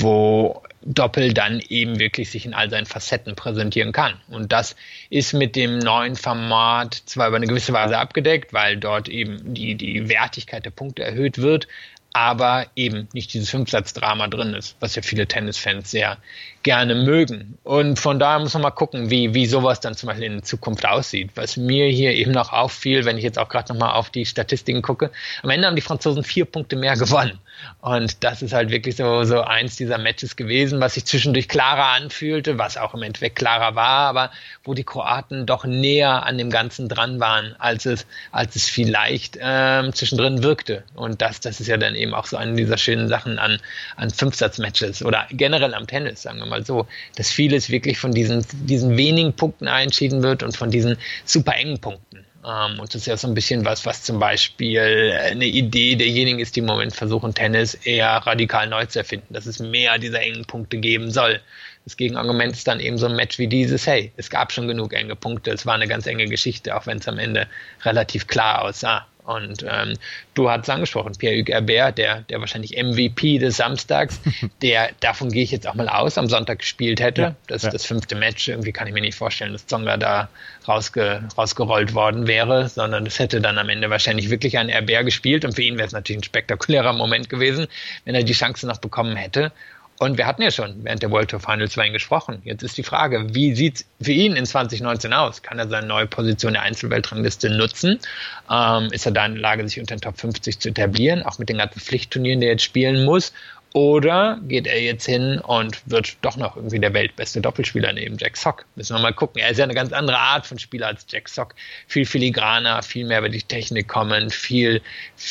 [SPEAKER 3] wo Doppel dann eben wirklich sich in all seinen Facetten präsentieren kann. Und das ist mit dem neuen Format zwar über eine gewisse Weise abgedeckt, weil dort eben die Wertigkeit der Punkte erhöht wird, aber eben nicht dieses 5-Satz-Drama drin ist, was ja viele Tennisfans sehr gerne mögen. Und von daher muss man mal gucken, wie sowas dann zum Beispiel in Zukunft aussieht. Was mir hier eben noch auffiel, wenn ich jetzt auch gerade nochmal auf die Statistiken gucke, am Ende haben die Franzosen 4 Punkte mehr gewonnen. Und das ist halt wirklich so eins dieser Matches gewesen, was sich zwischendurch klarer anfühlte, was auch im Endeffekt klarer war, aber wo die Kroaten doch näher an dem Ganzen dran waren, als es vielleicht zwischendrin wirkte. Und das ist ja dann eben auch so eine dieser schönen Sachen an 5-Satz-Matches oder generell am Tennis, sagen wir mal so, dass vieles wirklich von diesen wenigen Punkten entschieden wird und von diesen super engen Punkten. Und das ist ja so ein bisschen was zum Beispiel eine Idee derjenigen ist, die im Moment versuchen, Tennis eher radikal neu zu erfinden, dass es mehr dieser engen Punkte geben soll. Das Gegenargument ist dann eben so ein Match wie dieses, hey, es gab schon genug enge Punkte, es war eine ganz enge Geschichte, auch wenn es am Ende relativ klar aussah. Und du hast es angesprochen, Pierre-Hugues Herbert, der wahrscheinlich MVP des Samstags, davon gehe ich jetzt auch mal aus, am Sonntag gespielt hätte. Das 5. Match, irgendwie kann ich mir nicht vorstellen, dass Tsonga da rausgerollt worden wäre, sondern das hätte dann am Ende wahrscheinlich wirklich ein Herbert gespielt und für ihn wäre es natürlich ein spektakulärer Moment gewesen, wenn er die Chance noch bekommen hätte. Und wir hatten ja schon während der World Tour Finals über ihn gesprochen. Jetzt ist die Frage, wie sieht es für ihn in 2019 aus? Kann er seine neue Position der Einzelweltrangliste nutzen? Ist er da in der Lage, sich unter den Top 50 zu etablieren, auch mit den ganzen Pflichtturnieren, die er jetzt spielen muss? Oder geht er jetzt hin und wird doch noch irgendwie der weltbeste Doppelspieler neben Jack Sock? Müssen wir mal gucken. Er ist ja eine ganz andere Art von Spieler als Jack Sock. Viel filigraner, viel mehr über die Technik kommen, viel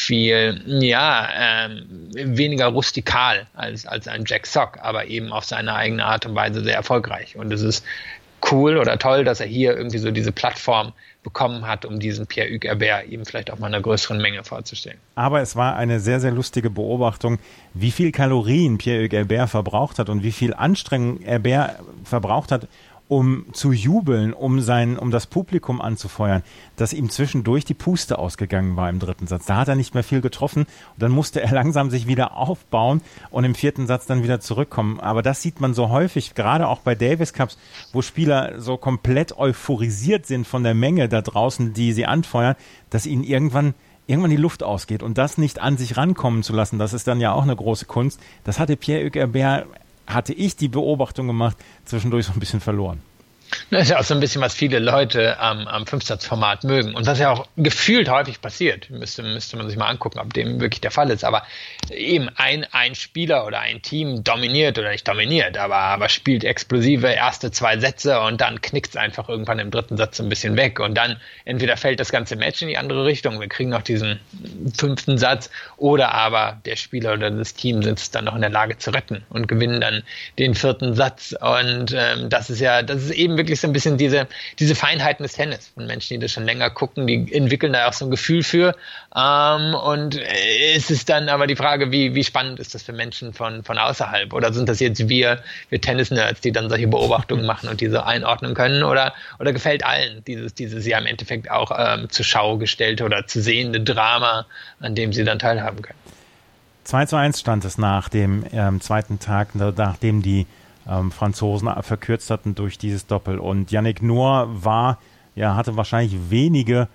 [SPEAKER 3] weniger rustikal als ein Jack Sock, aber eben auf seine eigene Art und Weise sehr erfolgreich. Und es ist cool oder toll, dass er hier irgendwie so diese Plattform bekommen hat, um diesen Pierre-Hugues Herbert eben vielleicht auch mal einer größeren Menge vorzustellen.
[SPEAKER 2] Aber es war eine sehr, sehr lustige Beobachtung, wie viel Kalorien Pierre-Hugues Herbert verbraucht hat und wie viel Anstrengung Herbert verbraucht hat, um zu jubeln, um das Publikum anzufeuern, dass ihm zwischendurch die Puste ausgegangen war im 3. Satz. Da hat er nicht mehr viel getroffen und dann musste er langsam sich wieder aufbauen und im 4. Satz dann wieder zurückkommen. Aber das sieht man so häufig, gerade auch bei Davis Cups, wo Spieler so komplett euphorisiert sind von der Menge da draußen, die sie anfeuern, dass ihnen irgendwann die Luft ausgeht und das nicht an sich rankommen zu lassen, das ist dann ja auch eine große Kunst. Das hatte Pierre-Hugues Herbert, hatte ich die Beobachtung gemacht, zwischendurch so ein bisschen verloren.
[SPEAKER 3] Das ist ja auch so ein bisschen, was viele Leute am 5-Satz-Format mögen und was ja auch gefühlt häufig passiert. Müsste man sich mal angucken, ob dem wirklich der Fall ist. Aber eben ein Spieler oder ein Team dominiert oder nicht dominiert, aber spielt explosive erste 2 Sätze und dann knickt es einfach irgendwann im 3. Satz so ein bisschen weg und dann entweder fällt das ganze Match in die andere Richtung, wir kriegen noch diesen 5. Satz oder aber der Spieler oder das Team sind dann noch in der Lage zu retten und gewinnen dann den 4. Satz und das ist eben wirklich so ein bisschen diese Feinheiten des Tennis von Menschen, die das schon länger gucken, die entwickeln da auch so ein Gefühl für und es ist dann aber die Frage, wie spannend ist das für Menschen von außerhalb oder sind das jetzt wir Tennis-Nerds, die dann solche Beobachtungen machen und diese einordnen können oder gefällt allen dieses ja im Endeffekt auch zur Schau gestellte oder zu sehende Drama, an dem sie dann teilhaben können.
[SPEAKER 2] 2:1 stand es nach dem 2. Tag, nachdem die Franzosen verkürzt hatten durch dieses Doppel. Und Yannick Noah hatte wahrscheinlich wenige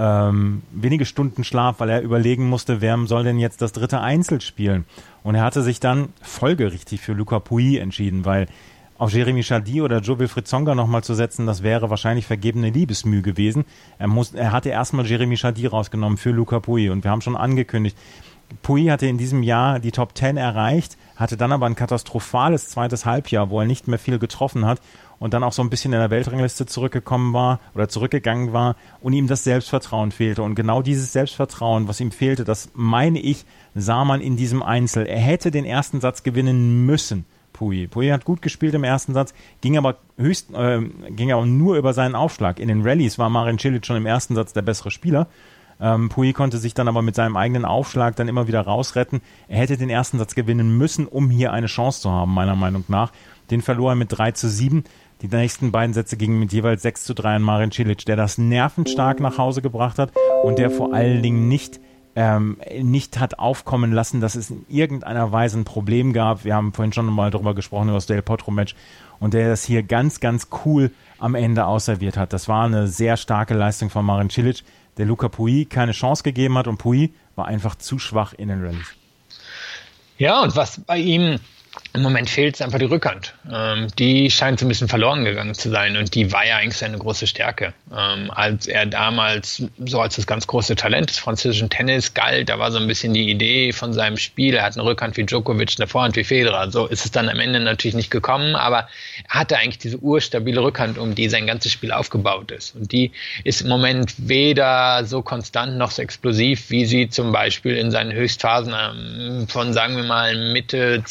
[SPEAKER 2] Stunden Schlaf, weil er überlegen musste, wer soll denn jetzt das 3. Einzel spielen. Und er hatte sich dann folgerichtig für Luca Pouille entschieden, weil auf Jeremy Chardy oder Jo-Wilfried Tsonga nochmal zu setzen, das wäre wahrscheinlich vergebene Liebesmüh gewesen. Er hatte erstmal Jeremy Chardy rausgenommen für Luca Pouille und wir haben schon angekündigt, Pouille hatte in diesem Jahr die Top 10 erreicht, hatte dann aber ein katastrophales zweites Halbjahr, wo er nicht mehr viel getroffen hat und dann auch so ein bisschen in der Weltrangliste zurückgegangen war und ihm das Selbstvertrauen fehlte. Und genau dieses Selbstvertrauen, was ihm fehlte, das meine ich, sah man in diesem Einzel. Er hätte den ersten Satz gewinnen müssen, Pouille. Pouille hat gut gespielt im ersten Satz, ging aber nur über seinen Aufschlag. In den Rallyes war Marin Cilic schon im ersten Satz der bessere Spieler. Pouille konnte sich dann aber mit seinem eigenen Aufschlag dann immer wieder rausretten. Er hätte den ersten Satz gewinnen müssen, um hier eine Chance zu haben, meiner Meinung nach. Den verlor er mit 3-7. Die nächsten beiden Sätze gingen mit jeweils 6-3 an Marin Cilic, der das nervenstark nach Hause gebracht hat und der vor allen Dingen nicht hat aufkommen lassen, dass es in irgendeiner Weise ein Problem gab. Wir haben vorhin schon mal darüber gesprochen, über das Del Potro-Match, und der das hier ganz, ganz cool am Ende ausserviert hat. Das war eine sehr starke Leistung von Marin Cilic, der Luca Pouille keine Chance gegeben hat, und Pouille war einfach zu schwach in den Rallyes.
[SPEAKER 3] Ja, und was bei ihm im Moment fehlt, ist einfach die Rückhand. Die scheint so ein bisschen verloren gegangen zu sein, und die war ja eigentlich seine große Stärke. Als er damals so als das ganz große Talent des französischen Tennis galt, da war so ein bisschen die Idee von seinem Spiel, er hat eine Rückhand wie Djokovic, eine Vorhand wie Federer. So ist es dann am Ende natürlich nicht gekommen, aber er hatte eigentlich diese urstabile Rückhand, um die sein ganzes Spiel aufgebaut ist. Und die ist im Moment weder so konstant noch so explosiv, wie sie zum Beispiel in seinen Höchstphasen von, sagen wir mal, Mitte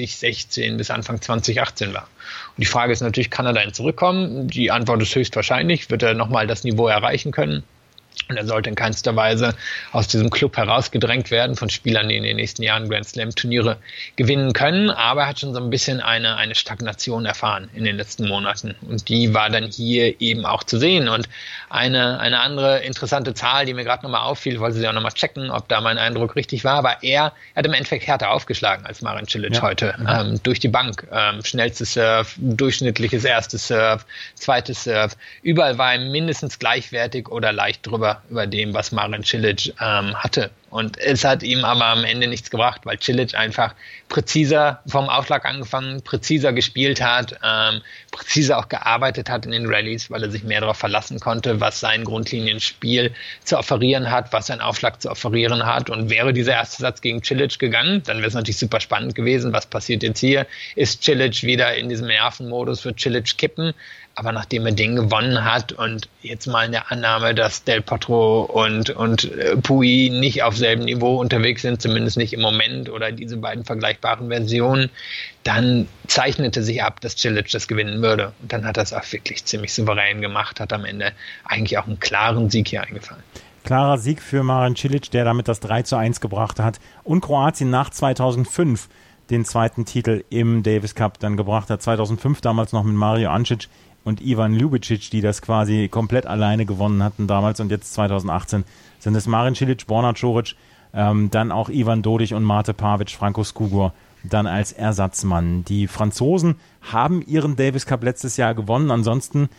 [SPEAKER 3] 2016 bis Anfang 2018 war. Und die Frage ist natürlich, kann er dahin zurückkommen? Die Antwort ist höchstwahrscheinlich. Wird er nochmal das Niveau erreichen können? Und er sollte in keinster Weise aus diesem Club herausgedrängt werden von Spielern, die in den nächsten Jahren Grand Slam Turniere gewinnen können. Aber er hat schon so ein bisschen eine Stagnation erfahren in den letzten Monaten. Und die war dann hier eben auch zu sehen. Und eine andere interessante Zahl, die mir gerade nochmal auffiel, wollte sie auch nochmal checken, ob da mein Eindruck richtig war, aber er hat im Endeffekt härter aufgeschlagen als Marin Cilic heute. Durch die Bank. Schnellstes Serve, durchschnittliches erstes Serve, zweites Serve. Überall war er mindestens gleichwertig oder leicht drüber über dem, was Marin Cilic hatte. Und es hat ihm aber am Ende nichts gebracht, weil Cilic einfach präziser vom Aufschlag angefangen, präziser gespielt hat, präziser auch gearbeitet hat in den Rallyes, weil er sich mehr darauf verlassen konnte, was sein Grundlinienspiel zu offerieren hat, was sein Aufschlag zu offerieren hat. Und wäre dieser erste Satz gegen Cilic gegangen, dann wäre es natürlich super spannend gewesen. Was passiert jetzt hier? Ist Cilic wieder in diesem Nervenmodus? Wird Cilic kippen? Aber nachdem er den gewonnen hat und jetzt mal in der Annahme, dass Del Potro und Pouille nicht auf selben Niveau unterwegs sind, zumindest nicht im Moment, oder diese beiden vergleichbaren Versionen, dann zeichnete sich ab, dass Cilic das gewinnen würde. Und dann hat er es auch wirklich ziemlich souverän gemacht, hat am Ende eigentlich auch einen klaren Sieg hier eingefahren.
[SPEAKER 2] Klarer Sieg für Marin Cilic, der damit das 3-1 gebracht hat, und Kroatien nach 2005 den zweiten Titel im Davis Cup dann gebracht hat. 2005 damals noch mit Mario Ancic und Ivan Ljubicic, die das quasi komplett alleine gewonnen hatten damals, und jetzt 2018 sind es Marin Cilic, Borna Coric, dann auch Ivan Dodig und Mate Pavic, Franco Skugor dann als Ersatzmann. Die Franzosen haben ihren Davis Cup letztes Jahr gewonnen, ansonsten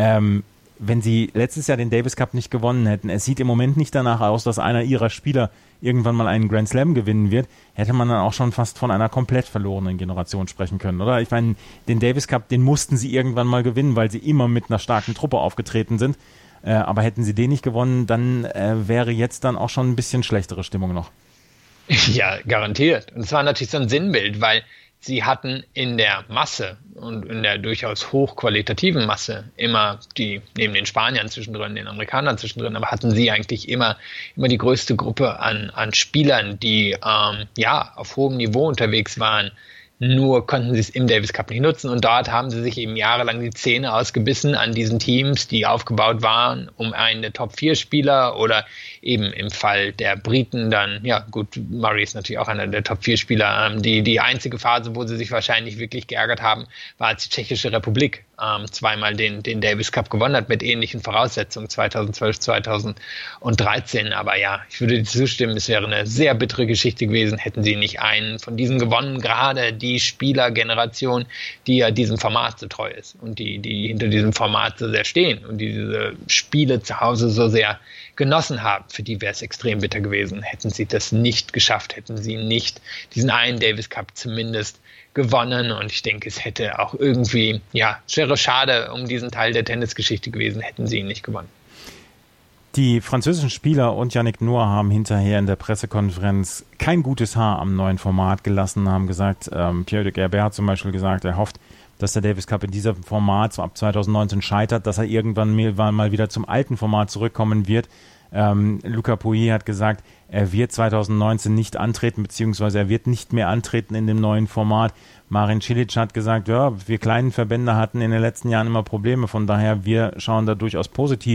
[SPEAKER 2] wenn sie letztes Jahr den Davis Cup nicht gewonnen hätten, es sieht im Moment nicht danach aus, dass einer ihrer Spieler irgendwann mal einen Grand Slam gewinnen wird, hätte man dann auch schon fast von einer komplett verlorenen Generation sprechen können, oder? Ich meine, den Davis Cup, den mussten sie irgendwann mal gewinnen, weil sie immer mit einer starken Truppe aufgetreten sind. Aber hätten sie den nicht gewonnen, dann wäre jetzt dann auch schon ein bisschen schlechtere Stimmung noch.
[SPEAKER 3] Ja, garantiert. Und es war natürlich so ein Sinnbild, weil sie hatten in der Masse und in der durchaus hochqualitativen Masse immer die, neben den Spaniern zwischendrin, den Amerikanern zwischendrin, aber hatten sie eigentlich immer die größte Gruppe an Spielern, die auf hohem Niveau unterwegs waren. Nur konnten sie es im Davis Cup nicht nutzen, und dort haben sie sich eben jahrelang die Zähne ausgebissen an diesen Teams, die aufgebaut waren um einen der Top-4-Spieler, oder eben im Fall der Briten dann, ja gut, Murray ist natürlich auch einer der Top-4-Spieler. Die einzige Phase, wo sie sich wahrscheinlich wirklich geärgert haben, war, als die Tschechische Republik zweimal den Davis Cup gewonnen hat mit ähnlichen Voraussetzungen, 2012, 2013. Aber ja, ich würde dir zustimmen, es wäre eine sehr bittere Geschichte gewesen, hätten sie nicht einen von diesen gewonnen, gerade die Spielergeneration, die ja diesem Format so treu ist und die hinter diesem Format so sehr stehen und diese Spiele zu Hause so sehr genossen haben. Für die wäre es extrem bitter gewesen, hätten sie das nicht geschafft, hätten sie nicht diesen einen Davis Cup zumindest gewonnen. Und ich denke, es hätte auch irgendwie, es wäre schade um diesen Teil der Tennisgeschichte gewesen, hätten sie ihn nicht gewonnen.
[SPEAKER 2] Die französischen Spieler und Yannick Noah haben hinterher in der Pressekonferenz kein gutes Haar am neuen Format gelassen, haben gesagt, Pierre de Gerber hat zum Beispiel gesagt, er hofft, dass der Davis Cup in diesem Format ab 2019 scheitert, dass er irgendwann mal wieder zum alten Format zurückkommen wird. Luca Pouille hat gesagt, er wird 2019 nicht antreten, beziehungsweise er wird nicht mehr antreten in dem neuen Format. Marin Cilic hat gesagt, ja, wir kleinen Verbände hatten in den letzten Jahren immer Probleme, von daher wir schauen da durchaus positiv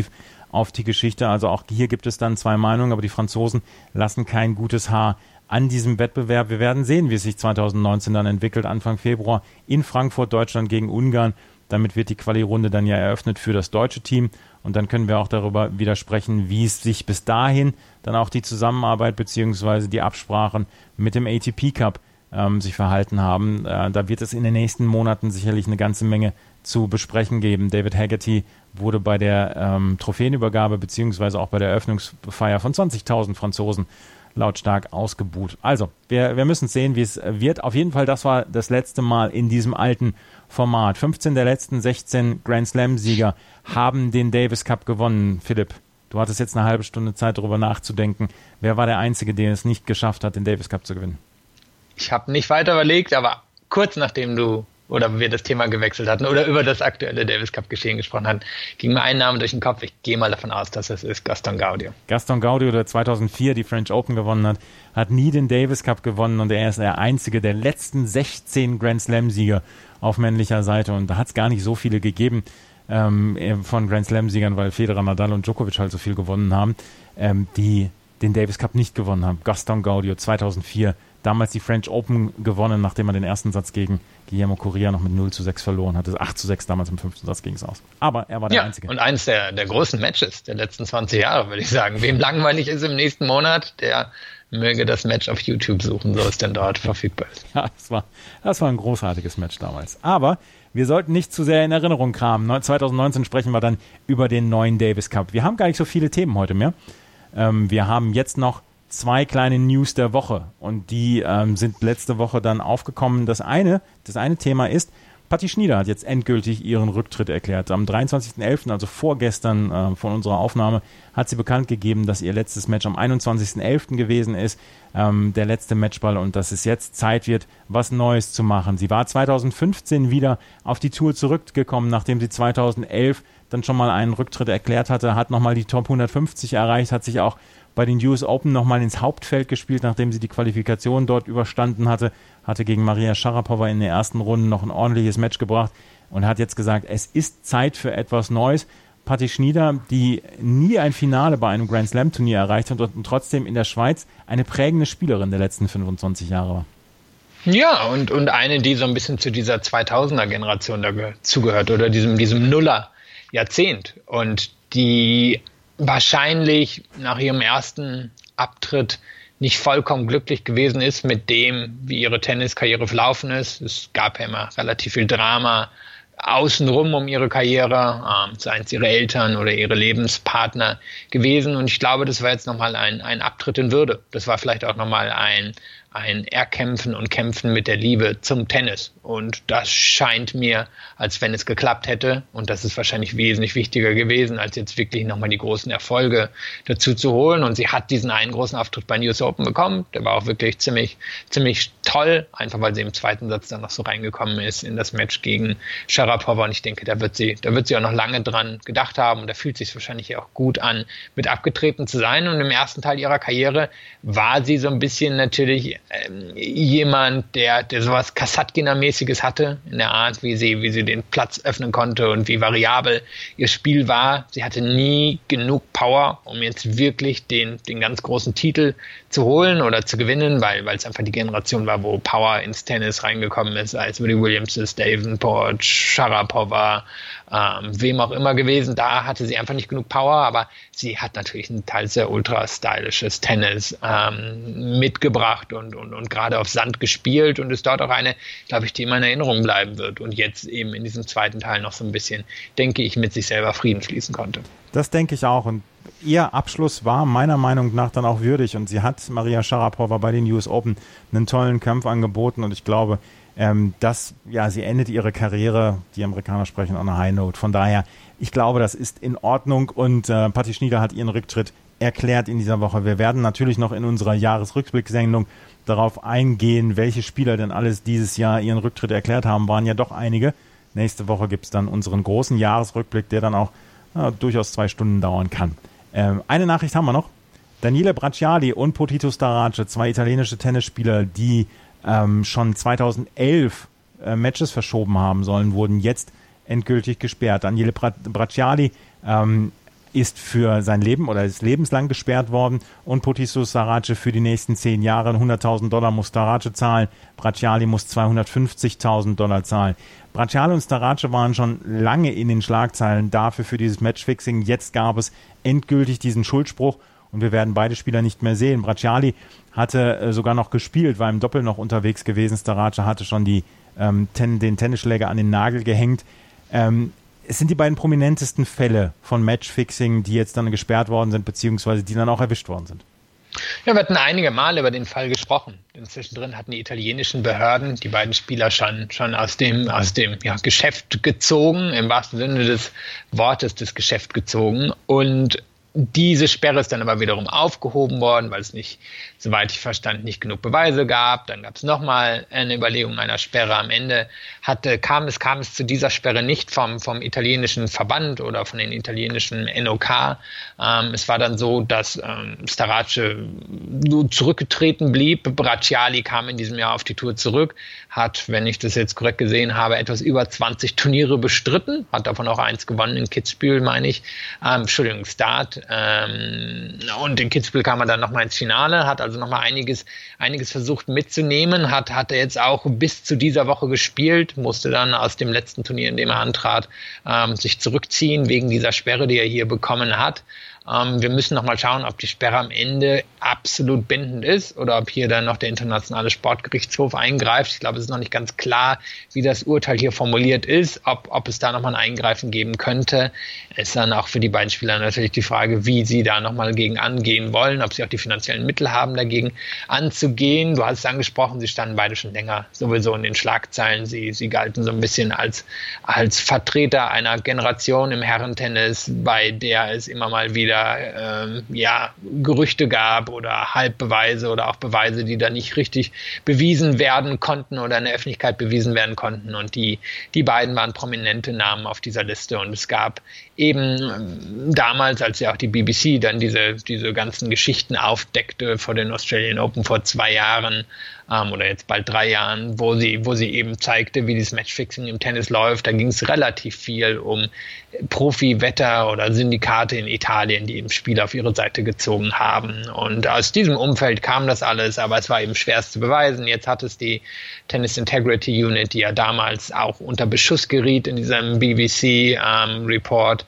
[SPEAKER 2] auf die Geschichte. Also auch hier gibt es dann zwei Meinungen, aber die Franzosen lassen kein gutes Haar an diesem Wettbewerb. Wir werden sehen, wie es sich 2019 dann entwickelt, Anfang Februar in Frankfurt, Deutschland gegen Ungarn. Damit wird die Quali-Runde dann ja eröffnet für das deutsche Team. Und dann können wir auch darüber wieder sprechen, wie es sich bis dahin dann auch die Zusammenarbeit bzw. die Absprachen mit dem ATP Cup sich verhalten haben. Da wird es in den nächsten Monaten sicherlich eine ganze Menge zu besprechen geben. David Haggerty wurde bei der Trophäenübergabe bzw. auch bei der Eröffnungsfeier von 20.000 Franzosen lautstark ausgebuht. Also, wir müssen sehen, wie es wird. Auf jeden Fall, das war das letzte Mal in diesem alten Format. 15 der letzten 16 Grand Slam-Sieger haben den Davis Cup gewonnen. Philipp, du hattest jetzt eine halbe Stunde Zeit, darüber nachzudenken. Wer war der Einzige, der es nicht geschafft hat, den Davis Cup zu gewinnen?
[SPEAKER 3] Ich habe nicht weiter überlegt, aber kurz nachdem wir das Thema gewechselt hatten oder über das aktuelle Davis Cup Geschehen gesprochen hatten, ging mir ein Name durch den Kopf. Ich gehe mal davon aus, dass es ist Gaston Gaudio.
[SPEAKER 2] Gaston Gaudio, der 2004 die French Open gewonnen hat nie den Davis Cup gewonnen und er ist der einzige der letzten 16 Grand Slam Sieger auf männlicher Seite und da hat es gar nicht so viele gegeben von Grand Slam Siegern, weil Federer, Nadal und Djokovic halt so viel gewonnen haben, die den Davis Cup nicht gewonnen haben. Gaston Gaudio 2004, damals die French Open gewonnen, nachdem er den ersten Satz gegen Guillermo Correa noch mit 0:6 verloren hatte. 8:6 damals im 5. Satz ging es aus. Aber er war der Einzige.
[SPEAKER 3] Und eines der großen Matches der letzten 20 Jahre, würde ich sagen. Wem langweilig ist im nächsten Monat, der möge das Match auf YouTube suchen, so es denn dort verfügbar ist.
[SPEAKER 2] Ja, das war ein großartiges Match damals. Aber wir sollten nicht zu sehr in Erinnerung kramen. 2019 sprechen wir dann über den neuen Davis Cup. Wir haben gar nicht so viele Themen heute mehr. Wir haben jetzt noch zwei kleine News der Woche und die sind letzte Woche dann aufgekommen. Das eine Thema ist, Patti Schnieder hat jetzt endgültig ihren Rücktritt erklärt. Am 23.11., also vorgestern von unserer Aufnahme, hat sie bekannt gegeben, dass ihr letztes Match am 21.11. gewesen ist, der letzte Matchball und dass es jetzt Zeit wird, was Neues zu machen. Sie war 2015 wieder auf die Tour zurückgekommen, nachdem sie 2011 dann schon mal einen Rücktritt erklärt hatte, hat nochmal die Top 150 erreicht, hat sich auch bei den US Open nochmal ins Hauptfeld gespielt, nachdem sie die Qualifikation dort überstanden hatte gegen Maria Sharapova in der ersten Runde noch ein ordentliches Match gebracht und hat jetzt gesagt, es ist Zeit für etwas Neues. Patti Schnieder, die nie ein Finale bei einem Grand Slam Turnier erreicht hat und trotzdem in der Schweiz eine prägende Spielerin der letzten 25 Jahre war.
[SPEAKER 3] Ja, und eine, die so ein bisschen zu dieser 2000er-Generation dazugehört oder diesem Nuller-Jahrzehnt und die wahrscheinlich nach ihrem ersten Abtritt nicht vollkommen glücklich gewesen ist mit dem, wie ihre Tenniskarriere verlaufen ist. Es gab ja immer relativ viel Drama außenrum um ihre Karriere, seien es ihre Eltern oder ihre Lebenspartner gewesen. Und ich glaube, das war jetzt nochmal ein Abtritt in Würde. Das war vielleicht auch nochmal ein Erkämpfen und Kämpfen mit der Liebe zum Tennis. Und das scheint mir, als wenn es geklappt hätte. Und das ist wahrscheinlich wesentlich wichtiger gewesen, als jetzt wirklich nochmal die großen Erfolge dazu zu holen. Und sie hat diesen einen großen Auftritt bei US Open bekommen. Der war auch wirklich ziemlich toll, einfach weil sie im zweiten Satz dann noch so reingekommen ist in das Match gegen Sharapova. Und ich denke, da wird sie auch noch lange dran gedacht haben. Und da fühlt es sich wahrscheinlich auch gut an, mit abgetreten zu sein. Und im ersten Teil ihrer Karriere war sie so ein bisschen natürlich jemand, der sowas Kasatkina-mäßiges hatte, in der Art, wie sie den Platz öffnen konnte und wie variabel ihr Spiel war. Sie hatte nie genug Power, um jetzt wirklich den ganz großen Titel zu holen oder zu gewinnen, weil es einfach die Generation war, wo Power ins Tennis reingekommen ist, als Willie Williams ist, Davenport, Sharapova, wem auch immer gewesen. Da hatte sie einfach nicht genug Power, aber sie hat natürlich ein teils sehr ultra-stylisches Tennis mitgebracht und gerade auf Sand gespielt und ist dort auch eine, glaube ich, die immer in Erinnerung bleiben wird und jetzt eben in diesem zweiten Teil noch so ein bisschen, denke ich, mit sich selber Frieden schließen konnte.
[SPEAKER 2] Das denke ich auch und ihr Abschluss war meiner Meinung nach dann auch würdig und sie hat Maria Sharapova bei den US Open einen tollen Kampf angeboten und ich glaube, sie endet ihre Karriere, die Amerikaner sprechen, on a high note. Von daher, ich glaube, das ist in Ordnung und Patti Schnieder hat ihren Rücktritt erklärt in dieser Woche. Wir werden natürlich noch in unserer Jahresrückblick-Sendung darauf eingehen, welche Spieler denn alles dieses Jahr ihren Rücktritt erklärt haben. Waren ja doch einige. Nächste Woche gibt es dann unseren großen Jahresrückblick, der dann auch durchaus 2 Stunden dauern kann. Eine Nachricht haben wir noch. Daniele Bracciali und Potito Starace, 2 italienische Tennisspieler, die schon 2011 Matches verschoben haben sollen, wurden jetzt endgültig gesperrt. Daniele Bracciali ist für sein Leben oder ist lebenslang gesperrt worden und Puttisus Starace für die nächsten 10 Jahre. $100.000 muss Starace zahlen, Bracciali muss $250.000 zahlen. Bracciali und Starace waren schon lange in den Schlagzeilen dafür für dieses Matchfixing. Jetzt gab es endgültig diesen Schuldspruch und wir werden beide Spieler nicht mehr sehen. Bracciali hatte sogar noch gespielt, war im Doppel noch unterwegs gewesen. Starace hatte schon den Tennisschläger an den Nagel gehängt. Es sind die beiden prominentesten Fälle von Matchfixing, die jetzt dann gesperrt worden sind, beziehungsweise die dann auch erwischt worden sind.
[SPEAKER 3] Ja, wir hatten einige Male über den Fall gesprochen. Denn zwischendrin hatten die italienischen Behörden die beiden Spieler schon aus dem Geschäft gezogen, im wahrsten Sinne des Wortes das Geschäft gezogen. Und diese Sperre ist dann aber wiederum aufgehoben worden, weil es nicht, soweit ich verstand, nicht genug Beweise gab. Dann gab es nochmal eine Überlegung einer Sperre. Am Ende kam es zu dieser Sperre nicht vom italienischen Verband oder von den italienischen NOK. Es war dann so, dass Starace zurückgetreten blieb. Bracciali kam in diesem Jahr auf die Tour zurück, hat, wenn ich das jetzt korrekt gesehen habe, etwas über 20 Turniere bestritten, hat davon auch 1 gewonnen in Kitzbühel, meine ich. Start. Und in Kitzbühel kam er dann nochmal ins Finale, hat also nochmal einiges versucht mitzunehmen, hat er jetzt auch bis zu dieser Woche gespielt, musste dann aus dem letzten Turnier, in dem er antrat, sich zurückziehen wegen dieser Sperre, die er hier bekommen hat. Wir müssen noch mal schauen, ob die Sperre am Ende absolut bindend ist oder ob hier dann noch der Internationale Sportgerichtshof eingreift. Ich glaube, es ist noch nicht ganz klar, wie das Urteil hier formuliert ist, ob es da noch mal ein Eingreifen geben könnte. Es ist dann auch für die beiden Spieler natürlich die Frage, wie sie da noch mal gegen angehen wollen, ob sie auch die finanziellen Mittel haben, dagegen anzugehen. Du hast es angesprochen, sie standen beide schon länger sowieso in den Schlagzeilen. Sie galten so ein bisschen als Vertreter einer Generation im Herrentennis, bei der es immer mal wieder Gerüchte gab oder Halbbeweise oder auch Beweise, die da nicht richtig bewiesen werden konnten oder in der Öffentlichkeit bewiesen werden konnten. Und die beiden waren prominente Namen auf dieser Liste. Und es gab eben damals, als ja auch die BBC dann diese ganzen Geschichten aufdeckte vor den Australian Open vor 2 Jahren, oder jetzt bald 3 Jahren, wo sie eben zeigte, wie dieses Matchfixing im Tennis läuft. Da ging es relativ viel um Profi-Wetter oder Syndikate in Italien, die eben Spieler auf ihre Seite gezogen haben. Und aus diesem Umfeld kam das alles, aber es war eben schwerst zu beweisen. Jetzt hat es die Tennis Integrity Unit, die ja damals auch unter Beschuss geriet in diesem BBC-Report,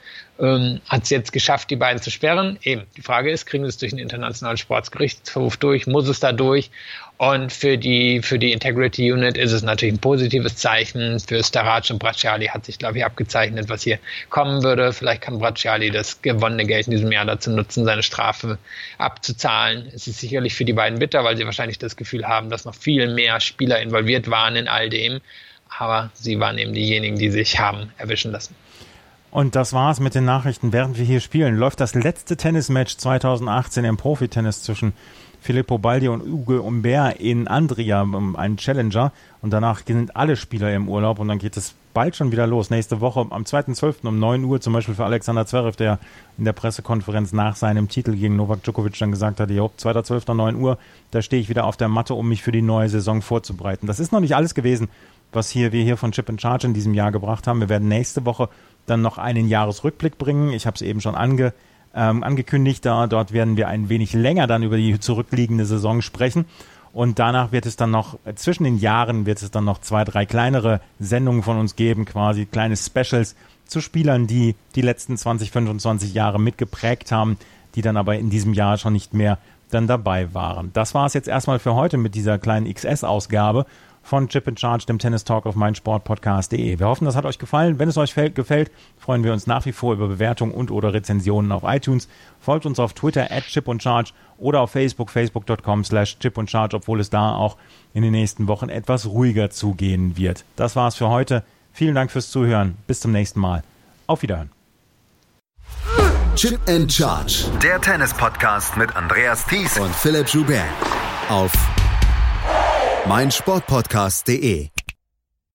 [SPEAKER 3] hat es jetzt geschafft, die beiden zu sperren. Eben, die Frage ist, kriegen sie es durch den Internationalen Sportgerichtshof durch? Muss es da durch? Und für die Integrity Unit ist es natürlich ein positives Zeichen. Für Starace und Bracciali hat sich, glaube ich, abgezeichnet, was hier kommen würde. Vielleicht kann Bracciali das gewonnene Geld in diesem Jahr dazu nutzen, seine Strafe abzuzahlen. Es ist sicherlich für die beiden bitter, weil sie wahrscheinlich das Gefühl haben, dass noch viel mehr Spieler involviert waren in all dem. Aber sie waren eben diejenigen, die sich haben erwischen lassen.
[SPEAKER 2] Und das war's mit den Nachrichten. Während wir hier spielen, läuft das letzte Tennismatch 2018 im Profitennis zwischen Filippo Baldi und Ugo Humbert in Andria, ein Challenger. Und danach sind alle Spieler im Urlaub und dann geht es bald schon wieder los. Nächste Woche am 2.12. um 9 Uhr, zum Beispiel für Alexander Zverev, der in der Pressekonferenz nach seinem Titel gegen Novak Djokovic dann gesagt hat, 2.12. 9 Uhr, da stehe ich wieder auf der Matte, um mich für die neue Saison vorzubereiten. Das ist noch nicht alles gewesen, was wir hier von Chip and Charge in diesem Jahr gebracht haben. Wir werden nächste Woche dann noch einen Jahresrückblick bringen. Ich habe es eben schon angekündigt. Dort werden wir ein wenig länger dann über die zurückliegende Saison sprechen. Und danach wird es dann noch, zwischen den Jahren wird es dann noch 2, 3 kleinere Sendungen von uns geben, quasi kleine Specials zu Spielern, die die letzten 20, 25 Jahre mitgeprägt haben, die dann aber in diesem Jahr schon nicht mehr dann dabei waren. Das war es jetzt erstmal für heute mit dieser kleinen XS-Ausgabe von Chip and Charge, dem Tennis Talk auf meinsportpodcast.de. Wir hoffen, das hat euch gefallen. Wenn es euch gefällt, freuen wir uns nach wie vor über Bewertungen und oder Rezensionen auf iTunes. Folgt uns auf Twitter @chipandcharge oder auf Facebook, facebook.com/chipandcharge, obwohl es da auch in den nächsten Wochen etwas ruhiger zugehen wird. Das war's für heute. Vielen Dank fürs Zuhören. Bis zum nächsten Mal. Auf Wiederhören.
[SPEAKER 1] Chip and Charge, der Tennis-Podcast mit Andreas Thies und Philipp Joubert auf meinsportpodcast.de.